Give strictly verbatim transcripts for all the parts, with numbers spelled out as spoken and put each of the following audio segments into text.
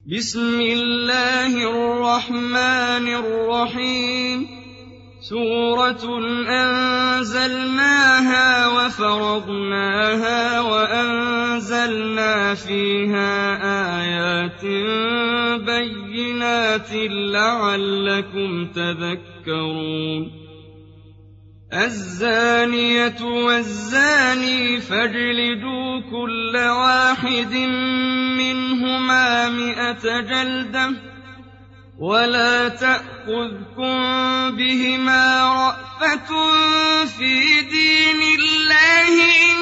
بسم الله الرحمن الرحيم سورة أنزلناها وفرضناها وأنزلنا فيها آيات بينات لعلكم تذكرون الزانية والزاني فاجلدوا كل واحد منهما مئة جلدة ولا تأخذكم بهما رأفة في دين الله إن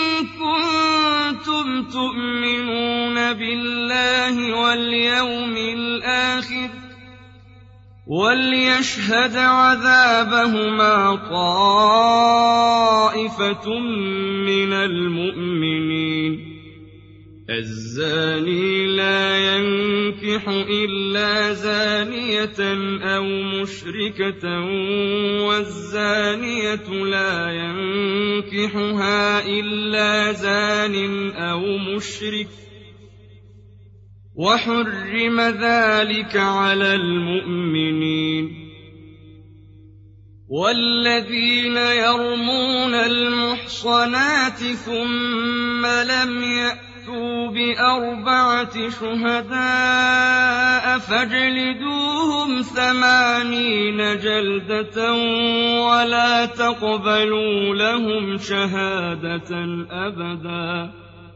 كنتم تؤمنون بالله واليوم الآخر وليشهد عذابهما طائفة من المؤمنين الزاني لا ينكح إلا زانية أو مشركة والزانية لا ينكحها إلا زان أو مشرك وحرم ذلك على المؤمنين والذين يرمون المحصنات ثم لم يأتوا بأربعة شهداء فاجلدوهم ثمانين جلدة ولا تقبلوا لهم شهادة أبدا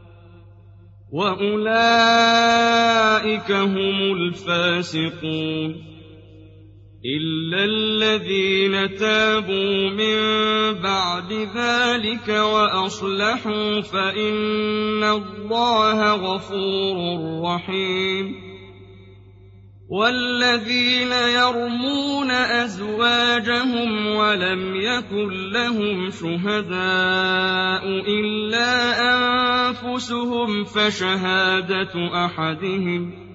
وأولئك هم الفاسقون إلا الذين تابوا من بعد ذلك وأصلحوا فإن الله غفور رحيم والذين يرمون أزواجهم ولم يكن لهم شهداء إلا أنفسهم فشهادة أحدهم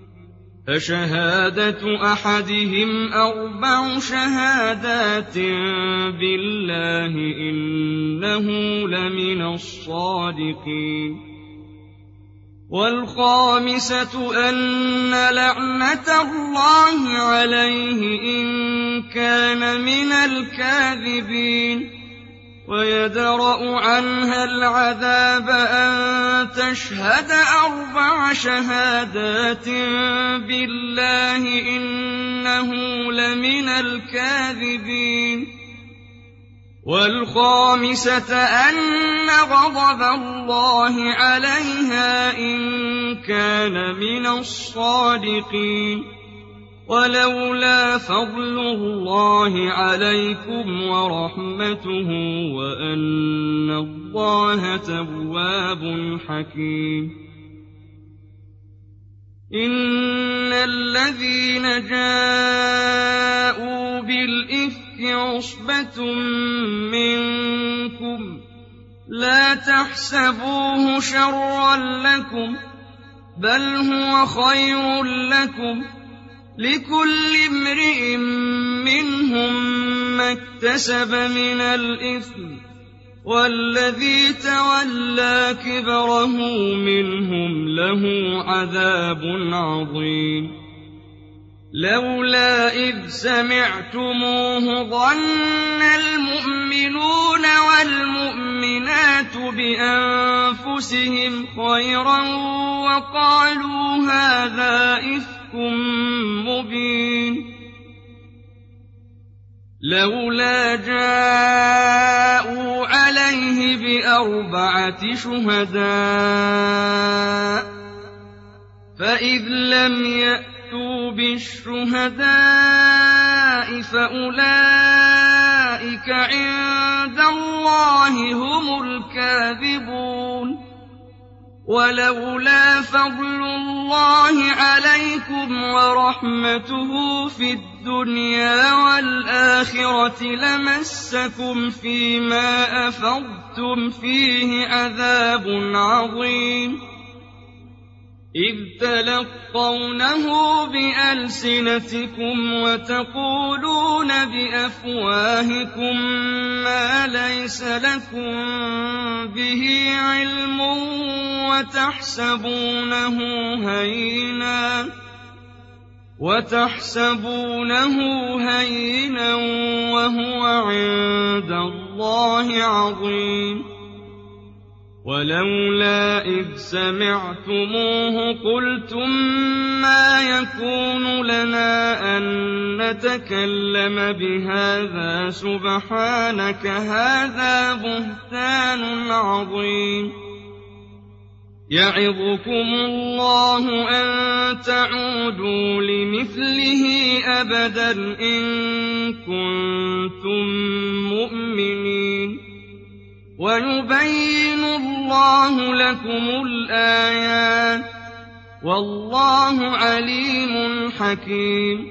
فشهادة أحدهم أربع شهادات بالله إنه لمن الصادقين والخامسة أن لعنة الله عليه إن كان من الكاذبين ويدرأ عنها العذاب أن تشهد أربع شهادات بالله إنه لمن الكاذبين والخامسة أن غضب الله عليها إن كان من الصادقين ولولا فضل الله عليكم ورحمته وأن الله تواب حكيم إن الذين جاءوا بالإفك عصبة منكم لا تحسبوه شرا لكم بل هو خير لكم لكل امرئ منهم ما اكتسب من الإثم والذي تولى كبره منهم له عذاب عظيم لولا إذ سمعتموه ظن المؤمنون والمؤمنات بأنفسهم خيرا وقالوا هذا إفك مبين لولا جاءوا عليه بأربعة شهداء فإذ لم يأتوا بالشهداء فأولئك عند الله هم الكاذبون ولولا فضل الله عليكم ورحمته في الدنيا والآخرة لمسكم فيما أفضتم فيه عذاب عظيم إذ تلقونه بألسنتكم وتقولون بأفواهكم ما ليس لكم به علم وتحسبونه هينا وتحسبونه هينا وهو عند الله عظيم ولولا إذ سمعتموه قلتم ما يكون لنا أن نتكلم بهذا سبحانك هذا بهتان عظيم يعظكم الله أن تعودوا لمثله أبدا إن كنتم مؤمنين ويبين الله لكم الآيات والله عليم حكيم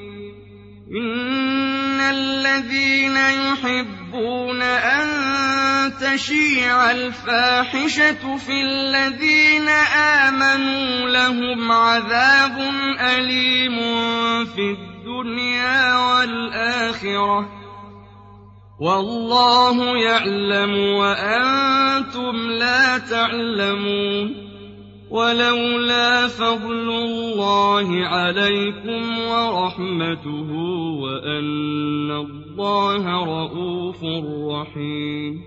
إن الذين يحبون أن تشيع الفاحشة في الذين آمنوا لهم عذاب أليم في الدنيا والآخرة والله يعلم وأنتم لا تعلمون ولولا فضل الله عليكم ورحمته وأن الله رءوف رحيم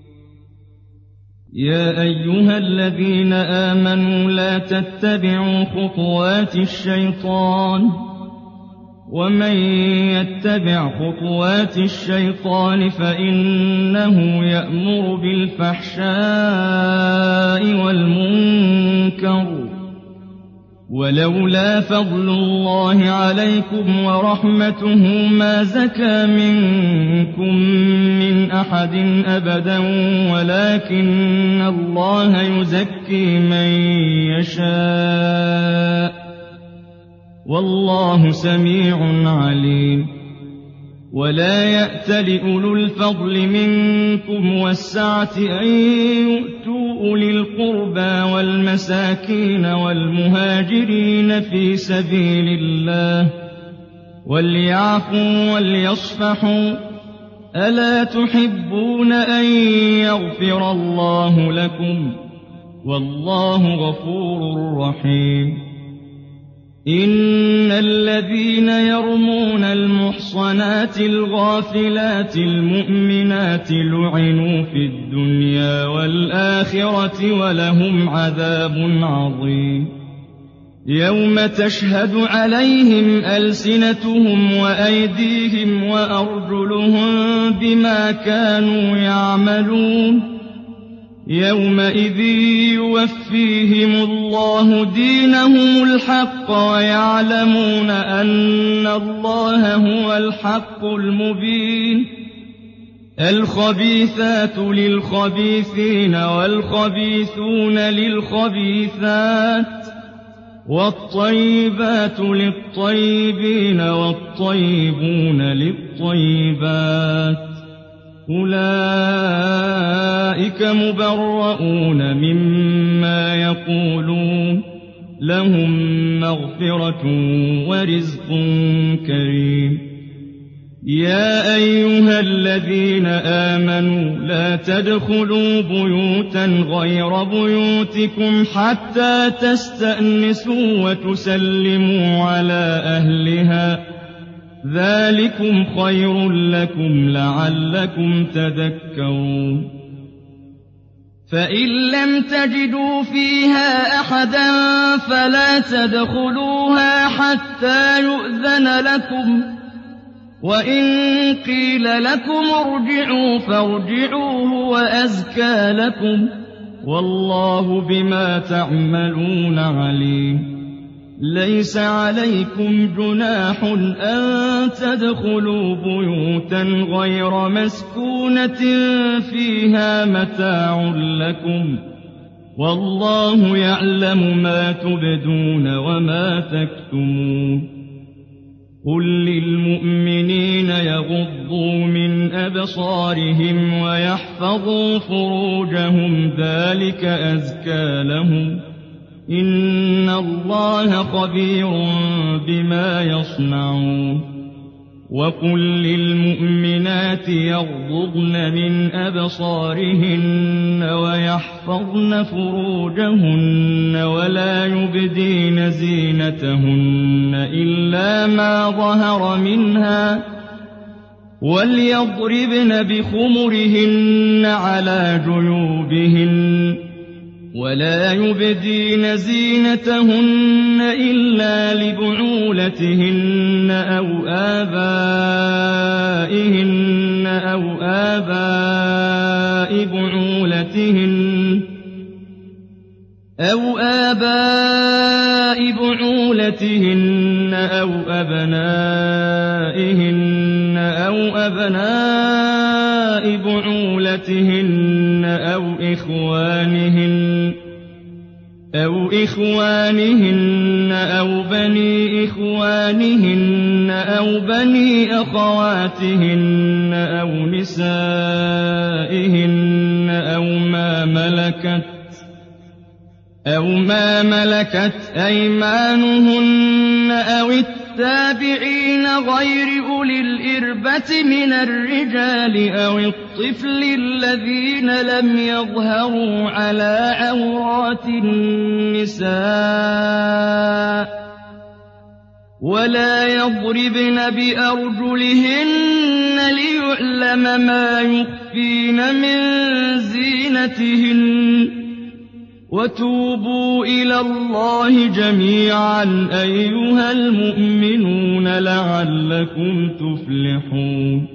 يا أيها الذين آمنوا لا تتبعوا خطوات الشيطان ومن يتبع خطوات الشيطان فإنه يأمر بالفحشاء والمنكر ولولا فضل الله عليكم ورحمته ما زكى منكم من أحد أبدا ولكن الله يزكي من يشاء والله سميع عليم ولا يأتل أولو الفضل منكم والسعة أن يؤتوا أولي القربى والمساكين والمهاجرين في سبيل الله وليعفوا وليصفحوا ألا تحبون أن يغفر الله لكم والله غفور رحيم إن الذين يرمون المحصنات الغافلات المؤمنات لعنوا في الدنيا والآخرة ولهم عذاب عظيم يوم تشهد عليهم ألسنتهم وأيديهم وأرجلهم بما كانوا يعملون يومئذ يوفيهم الله دينهم الحق ويعلمون أن الله هو الحق المبين الخبيثات للخبيثين والخبيثون للخبيثات والطيبات للطيبين والطيبون للطيبات أولئك مبرؤون مما يقولون لهم مغفرة ورزق كريم يا أيها الذين آمنوا لا تدخلوا بيوتا غير بيوتكم حتى تستأنسوا وتسلموا على أهلها ذلكم خير لكم لعلكم تذكرون فإن لم تجدوا فيها أحدا فلا تدخلوها حتى يؤذن لكم وإن قيل لكم ارجعوا فارجعوا هو أزكى لكم والله بما تعملون عليم ليس عليكم جناح أن تدخلوا بيوتا غير مسكونة فيها متاع لكم والله يعلم ما تبدون وما تكتمون قل للمؤمنين يغضوا من أبصارهم ويحفظوا فروجهم ذلك أزكى لهم إِنَّ اللَّهَ خَبِيرٌ بِمَا يَصْنَعُونَ وَقُل لِّلْمُؤْمِنَاتِ يَغْضُضْنَ مِنْ أَبْصَارِهِنَّ وَيَحْفَظْنَ فُرُوجَهُنَّ وَلَا يُبْدِينَ زِينَتَهُنَّ إِلَّا مَا ظَهَرَ مِنْهَا وَلْيَضْرِبْنَ بِخُمُرِهِنَّ عَلَىٰ جُيُوبِهِنَّ وَلَا يُبْدِينَ زِينَتَهُنَّ إِلَّا لِبُعُولَتِهِنَّ أَوْ آبَائِهِنَّ أَوْ آبَاءِ بُعُولَتِهِنَّ أَوْ آبَاءِ بُعُولَتِهِنَّ أَوْ أَبْنَائِهِنَّ أَوْ أَبْنَاءِ بُعُولَتِهِنَّ أَوْ إِخْوَانِهِنَّ أَوْ إِخْوَانِهِنَّ أَوْ بَنِي إِخْوَانِهِنَّ أَوْ بَنِي أَخَوَاتِهِنَّ أَوْ نِسَائِهِنَّ أَوْ مَا مَلَكَتْ أَوْ مَا مَلَكَتْ أَيْمَانُهُنَّ أَوِ التَّابِعِينَ غَيْرِ أُولِي الْإِرْبَةِ مِنَ الرِّجَالِ أَوِ الطِّفْلِ الَّذِينَ لَمْ يَظْهَرُوا عَلَىٰ عَوْرَاتِ النِّسَاءِ وَلَا يَضْرِبْنَ بِأَرْجُلِهِنَّ لِيُعْلَمَ مَا يُخْفِينَ مِن زِينَتِهِنَّ وَتُوبُوا إِلَى اللَّهِ جَمِيعًا أَيُّهَا الْمُؤْمِنُونَ لَعَلَّكُمْ تُفْلِحُونَ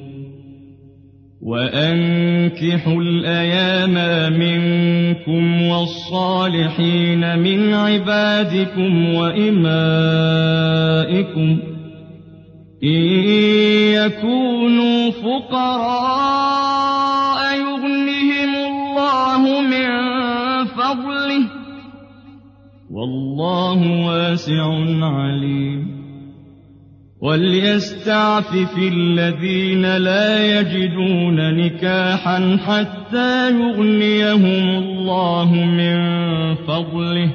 وَأَنكِحُوا الْأَيَامَ مِنكُمْ وَالصَّالِحِينَ مِنْ عِبَادِكُمْ وَإِمَائِكُمْ إِن يَكُونُوا فُقَرَاءَ يُغْنِهِمُ اللَّهُ مِن فَضْلِهِ وَاللَّهُ وَاسِعٌ عَلِيمٌ وَلْيَسْتَعْفِفِ الَّذِينَ لَا يَجِدُونَ نِكَاحًا حَتَّىٰ يُغْنِيَهُمُ اللَّهُ مِن فَضْلِهِ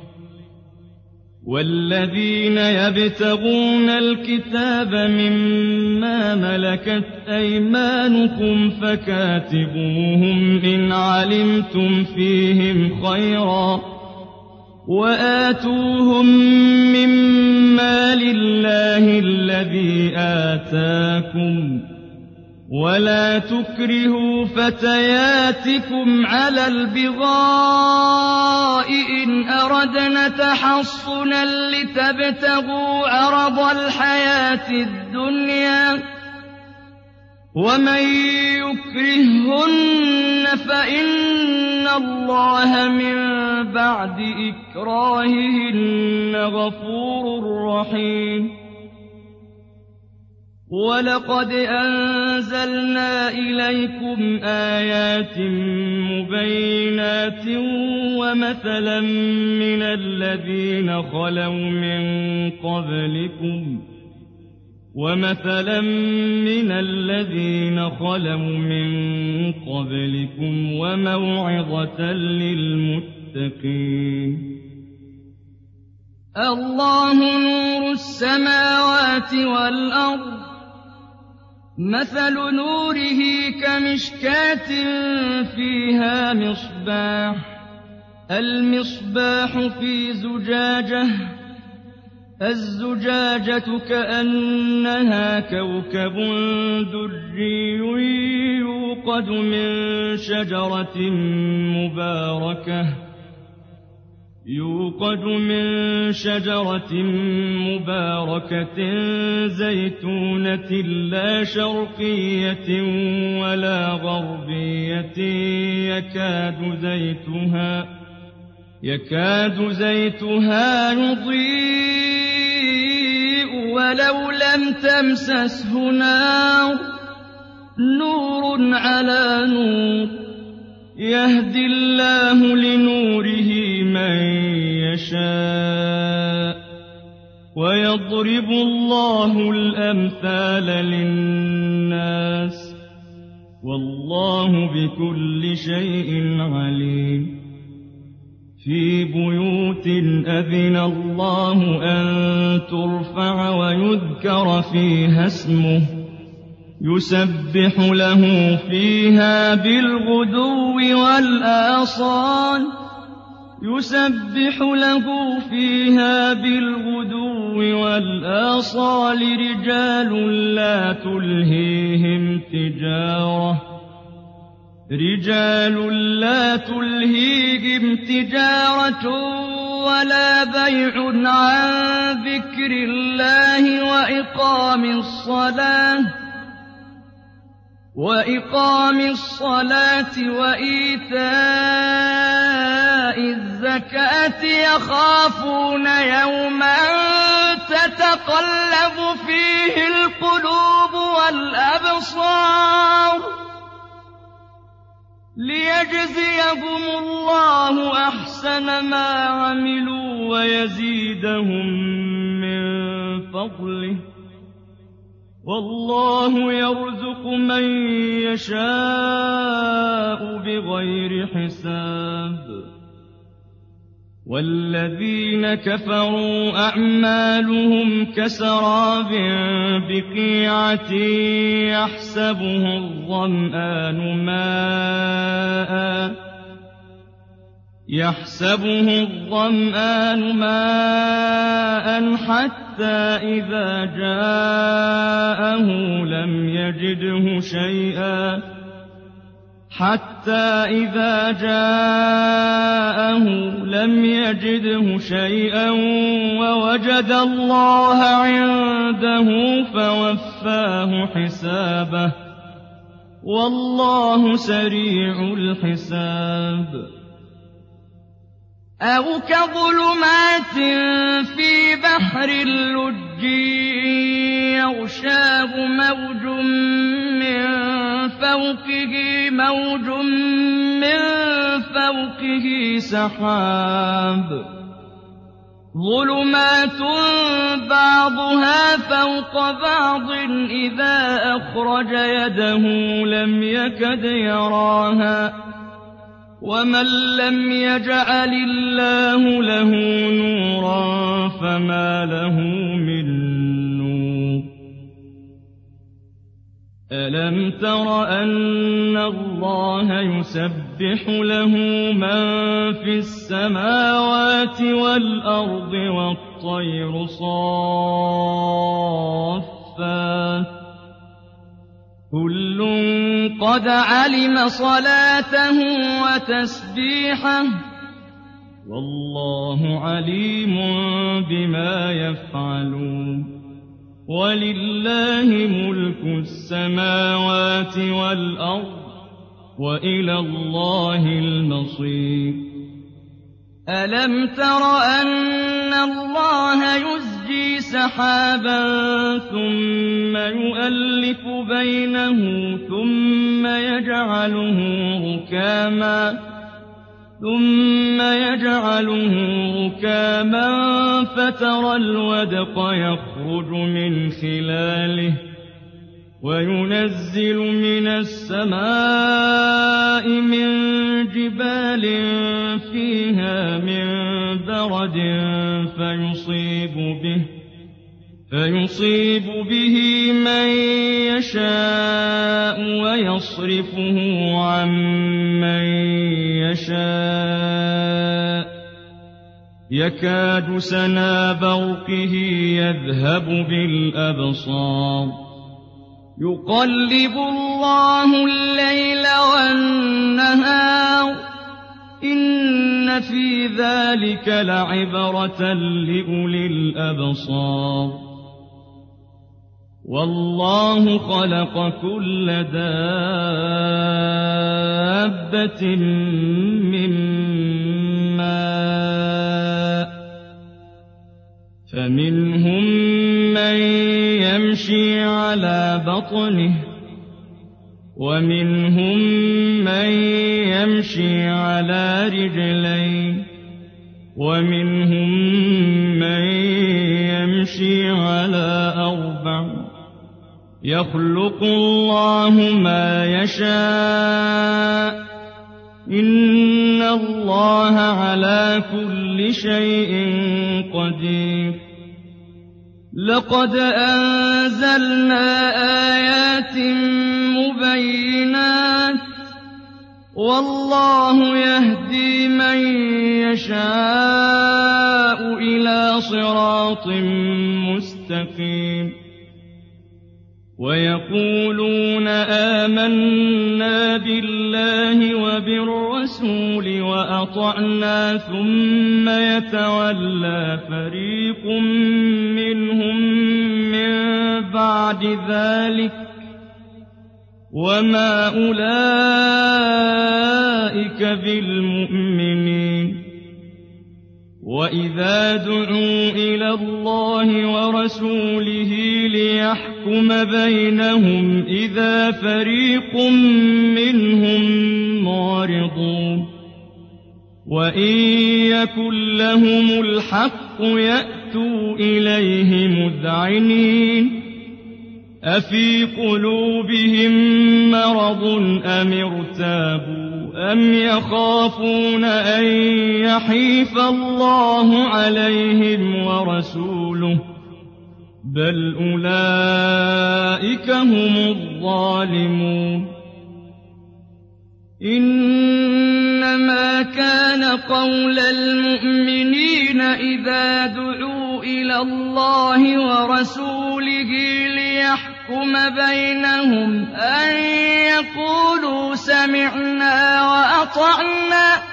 وَالَّذِينَ يَبْتَغُونَ الْكِتَابَ مِمَّا مَلَكَتْ أَيْمَانُكُمْ فَكَاتِبُوهُمْ إِنْ عَلِمْتُمْ فِيهِمْ خَيْرًا وَآتُوهُم مِّمَّا لِلَّهِ الَّذِي آتَاكُمْ وَلَا تُكْرِهُوا فَتَيَاتِكُمْ عَلَى الْبِغَاءِ إِنْ أَرَدْنَ تَحَصُّنًا لِّتَبْتَغُوا عَرَضَ الْحَيَاةِ الدُّنْيَا وَمَن يُكْرِههُّنَّ فَإِنَّ اللَّهَ مِن بَعْدِ إِكْرَاهِهِنَّ غَفُورٌ رَّحِيمٌ وَلَقَدْ أَنزَلْنَا إِلَيْكُمْ آيَاتٍ مُّبَيِّنَاتٍ وَمَثَلًا مِّنَ الَّذِينَ خَلَوْا مِن قَبْلِكُمْ وَمَثَلًا مِّنَ الَّذِينَ خَلَوْا مِن قَبْلِكُمْ وَمَوْعِظَةً لِّلْمُتَّقِينَ اللَّهُ نُورُ السَّمَاوَاتِ وَالْأَرْضِ مَثَلُ نُورِهِ كَمِشْكَاةٍ فِيهَا مِصْبَاحٌ الْمِصْبَاحُ فِي زُجَاجَةٍ الزُّجَاجَةُ كَأَنَّهَا كَوْكَبٌ دُرِّيٌّ يُوقَدُ مِن شَجَرَةٍ مُّبَارَكَةٍ يوقد من شجرة مباركة زيتونة لا شرقية ولا غربية يكاد زيتها يكاد زيتها يضيء ولو لم تمسسه نار نور على نور يهدي الله لنوره من يشاء ويضرب الله الأمثال للناس والله بكل شيء عليم في بيوت أذن الله أن ترفع ويذكر فيها اسمه يسبح له فيها بالغدو والآصال يسبح له فيها بالغدو والآصال رجال لا تلهيهم تجارة رجال لا تلهيهم تجارة ولا بيع عن ذكر الله وإقام الصلاة وإقام الصلاة وإيتاء الزكاة يخافون يوما تتقلب فيه القلوب والأبصار ليجزيهم الله أحسن ما عملوا ويزيدهم من فضله والله يرزق من يشاء بغير حساب والذين كفروا أعمالهم كسراب بقيعة يحسبه الظمآن ماءً يحسبه الظمآن ماء حتى إذا جاءه لم يجده شيئا حتى إذا جاءه لم يجده شيئا ووجد الله عنده فوفاه حسابه والله سريع الحساب أو كظلمات في بحر اللج يغشاه موج من فوقه موج من فوقه سحاب ظلمات بعضها فوق بعض إذا أخرج يده لم يكد يراها ومن لم يجعل الله له نورا فما له من نور ألم تر أن الله يسبح له من في السماوات والأرض والطير صافات كل قد علم صلاته وتسبيحه والله عليم بما يفعلون ولله ملك السماوات والأرض وإلى الله المصير ألم تر أن الله يزجي سحابا ثم يؤلف بينه ثم يجعله ركاما ثم يجعله ركاما فترى الودق يخرج من خلاله وينزل من السماء من جبال فيها من برد فيصيب به فيصيب به من يشاء ويصرفه عن من يشاء يكاد سنا برقه يذهب بالأبصار يقلب الله الليل والنهار إن في ذلك لعبرة لأولي الأبصار والله خلق كل دابة من ماء فمنهم من يمشي على بطنه ومنهم من يمشي على رجلين ومنهم من يمشي على أربع يخلق الله ما يشاء إن اللَّهَ عَلَىٰ كُلِّ شَيْءٍ قَدِيرٌ لَقَدْ أَنزَلْنَا آيَاتٍ مُبَيِّنَاتٍ وَاللَّهُ يَهْدِي مَن يَشَاءُ إِلَىٰ صِرَاطٍ مُّسْتَقِيمٍ وَيَقُولُونَ آمَنَّا بِاللَّهِ وَبِالرَّسُولِ وَأَطَعْنَا ثُمَّ يَتَوَلَّىٰ فَرِيقٌ مِّنْهُم مِّن بَعْدِ ذَٰلِكَ ۚ وَمَا أُولَٰئِكَ بِالْمُؤْمِنِينَ وَإِذَا دُعُوا إِلَى اللَّهِ وَرَسُولِهِ لِيَحْكُمَ بَيْنَهُمْ إِذَا فَرِيقٌ مِّنْهُم مُّعْرِضُونَ وَإِن يَكُن لَّهُمُ الْحَقُّ يَأْتُوا إِلَيْهِ مُذْعِنِينَ أَفِي قُلُوبِهِم مَّرَضٌ أَمِ ارْتَابُوا أَمْ يَخَافُونَ أَن يَحِيفَ اللَّهُ عَلَيْهِمْ وَرَسُولُهُ ۚ بَلْ أُولَٰئِكَ هُمُ الظَّالِمُونَ إِنَّمَا كَانَ قَوْلَ الْمُؤْمِنِينَ إِذَا دُعُوا إِلَى اللَّهِ وَرَسُولِهِ لِيَحْكُمَ بَيْنَهُمْ أَن يَقُولُوا سَمِعْنَا وَأَطَعْنَا ۚ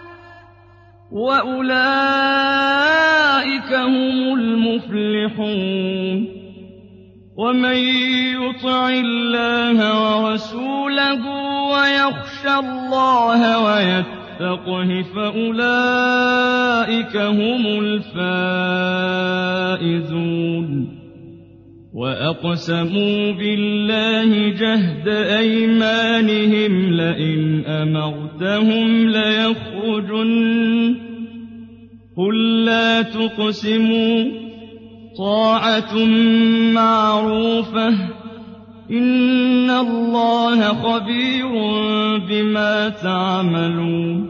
وَأُولَٰئِكَ هُمُ الْمُفْلِحُونَ وَمَن يُطِعِ اللَّهَ وَرَسُولَهُ وَيَخْشَ اللَّهَ وَيَتَّقْهِ فَأُولَٰئِكَ هُمُ الْفَائِزُونَ وَأَقْسَمُوا بِاللَّهِ جَهْدَ أَيْمَانِهِمْ لَئِنْ أَمَرْتَهُمْ لَيَخْرُجُنَّ ۖ قُل لَّا تُقْسِمُوا طَاعَةٌ مَّعْرُوفَةٌ ۚ إِنَّ اللَّهَ خَبِيرٌ بِمَا تَعْمَلُونَ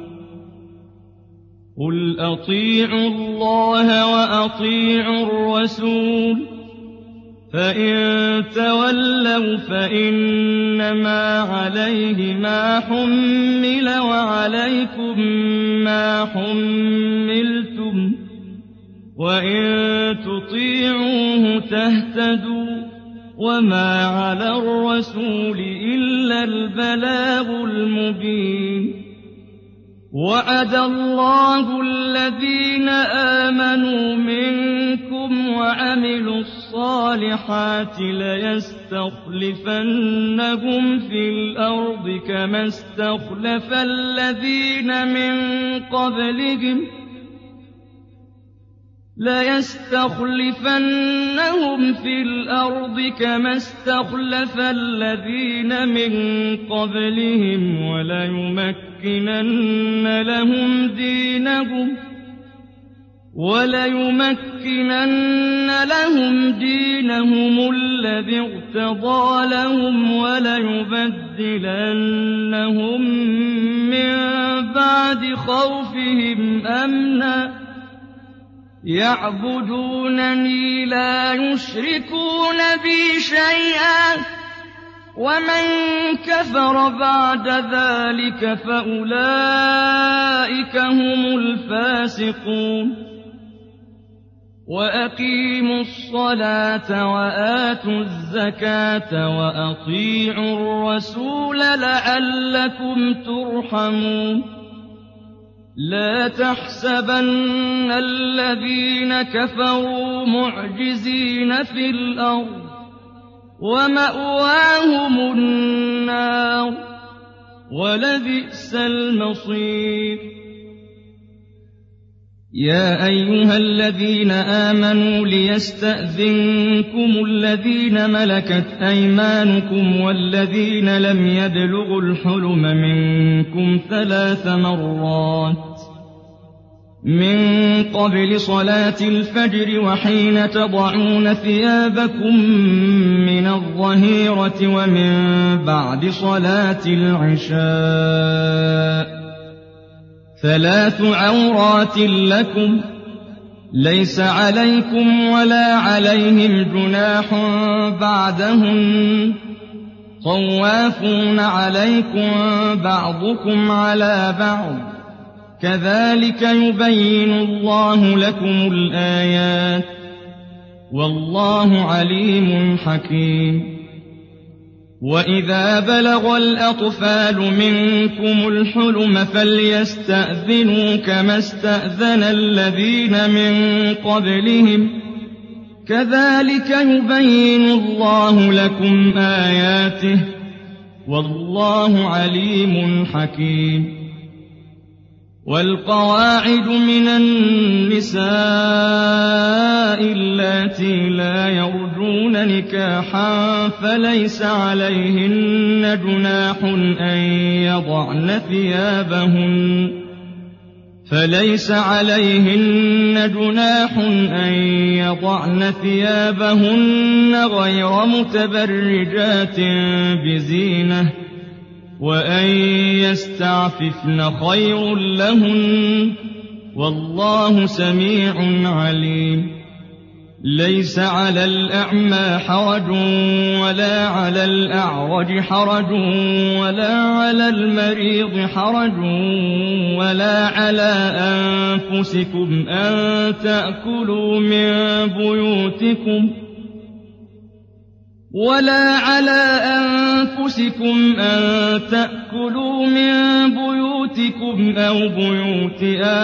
قُلْ أَطِيعُوا اللَّهَ وَأَطِيعُوا الرَّسُولَ ۚ فَإِن تَوَلَّوْا فَإِنَّمَا عَلَيْهِ مَا حُمِّلَ وَعَلَيْكُم مَّا حُمِّلْتُمْ ۖ وَإِن تُطِيعُوهُ تَهْتَدُوا ۚ وَمَا عَلَى الرَّسُولِ إِلَّا الْبَلَاغُ الْمُبِينُ وَعَدَ اللَّهُ الَّذِينَ آمَنُوا مِنكُمْ وَعَمِلُوا الصَّالِحَاتِ لَيَسْتَخْلِفَنَّهُمْ فِي الْأَرْضِ كَمَا اسْتَخْلَفَ الَّذِينَ مِن قَبْلِهِمْ لَيَسْتَخْلِفَنَّهُمْ فِي الْأَرْضِ كَمَا اسْتَخْلَفَ الَّذِينَ مِن قَبْلِهِمْ وَلَيُمَكِّنَنَّ لَهُمْ دِينَهُمْ وَلَيُمَكِّنَنَّ لَهُمْ دِينَهُمُ الَّذِي ارْتَضَىٰ لَهُمْ وَلَيُبَدِّلَنَّهُم مِّن بَعْدِ خَوْفِهِمْ أَمْنًا ۚ يَعْبُدُونَنِي لَا يُشْرِكُونَ بِي شَيْئًا ۚ وَمَن كَفَرَ بَعْدَ ذَٰلِكَ فَأُولَٰئِكَ هُمُ الْفَاسِقُونَ وَأَقِيمُوا الصَّلَاةَ وَآتُوا الزَّكَاةَ وَأَطِيعُوا الرَّسُولَ لَعَلَّكُمْ تُرْحَمُونَ لَا تَحْسَبَنَّ الَّذِينَ كَفَرُوا مُعْجِزِينَ فِي الْأَرْضِ ۚ وَمَأْوَاهُمُ النَّارُ ۖ وَلَبِئْسَ الْمَصِيرُ يَا أَيُّهَا الَّذِينَ آمَنُوا لِيَسْتَأْذِنكُمُ الَّذِينَ مَلَكَتْ أَيْمَانُكُمْ وَالَّذِينَ لَمْ يَبْلُغُوا الْحُلُمَ مِنكُمْ ثَلَاثَ مَرَّاتٍ مِّن قَبْلِ صَلَاةِ الْفَجْرِ وَحِينَ تَضَعُونَ ثِيَابَكُم مِّنَ الظَّهِيرَةِ وَمِن بَعْدِ صَلَاةِ الْعِشَاءِ ۚ ثلاث عورات لكم ليس عليكم ولا عليهم جناح بعدهن طوافون عليكم بعضكم على بعض كذلك يبين الله لكم الآيات والله عليم حكيم وإذا بلغ الأطفال منكم الحلم فليستأذنوا كما استأذن الذين من قبلهم كذلك يبين الله لكم آياته والله عليم حكيم والقواعد من النساء اللاتي لا يرجون نكاحا فليس عليهن جناح أن يضعن ثيابهن فليس عليهن جناح أن يضعن ثيابهن غير متبرجات بزينة وأن يستعففن خير لهن والله سميع عليم ليس على الأعمى حرج ولا على الأعرج حرج ولا على المريض حرج ولا على أنفسكم أن تأكلوا من بيوتكم ولا على أنفسكم أن تأكلوا من بيوتكم أو بيوت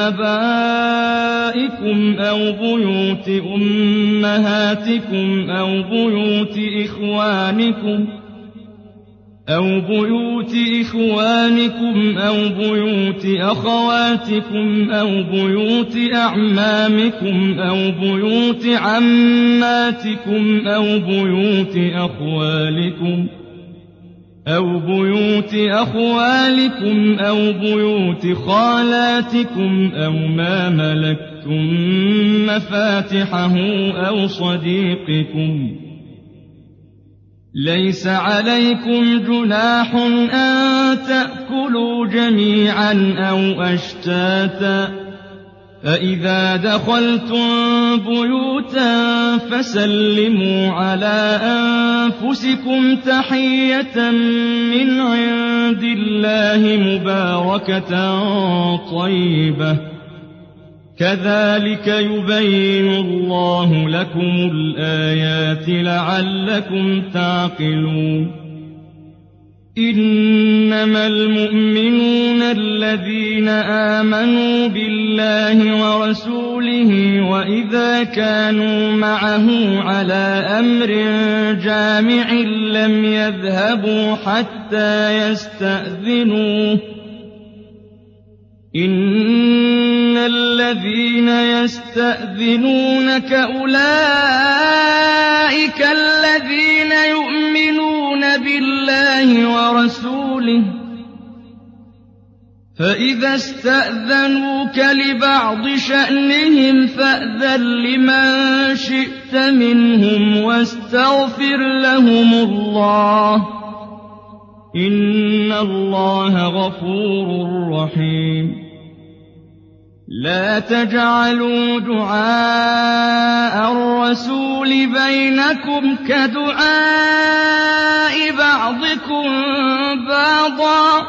آبائكم أو بيوت أمهاتكم أو بيوت إخوانكم أو بيوت إخوانكم أو بيوت أخواتكم أو بيوت أعمامكم أو بيوت عماتكم أو بيوت أخوالكم أو بيوت أخوالكم أو بيوت خالاتكم أو ما ملكتم مفاتحه أو صديقكم ليس عليكم جناح أن تأكلوا جميعا أو أشتاتا فإذا دخلتم بيوتا فسلموا على أنفسكم تحية من عند الله مباركة طيبة كذلك يبين الله لكم الآيات لعلكم تعقلون إنما المؤمنون الذين آمنوا بالله ورسوله وإذا كانوا معه على أمر جامع لم يذهبوا حتى يستأذنوه إن الذين يستأذنونك أولئك الذين يؤمنون بالله ورسوله فإذا استأذنوك لبعض شأنهم فأذن لمن شئت منهم واستغفر لهم الله إن الله غفور رحيم لا تجعلوا دعاء الرسول بينكم كدعاء بعضكم بعضا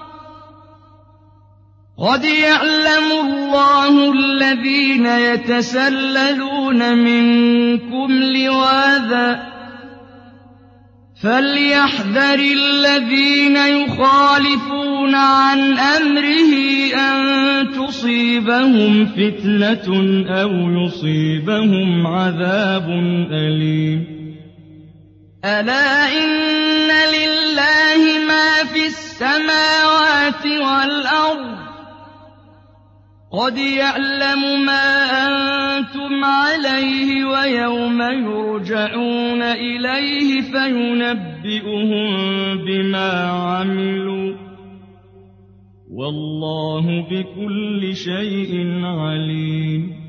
قد يعلم الله الذين يتسللون منكم لواذا فليحذر الذين يخالفون عن أمره أن تصيبهم فتنة أو يصيبهم عذاب أليم ألا إن لله ما في السماوات والأرض قد يعلم ما أنتم عليه ويوم يرجعون إليه فينبئهم بما عملوا والله بكل شيء عليم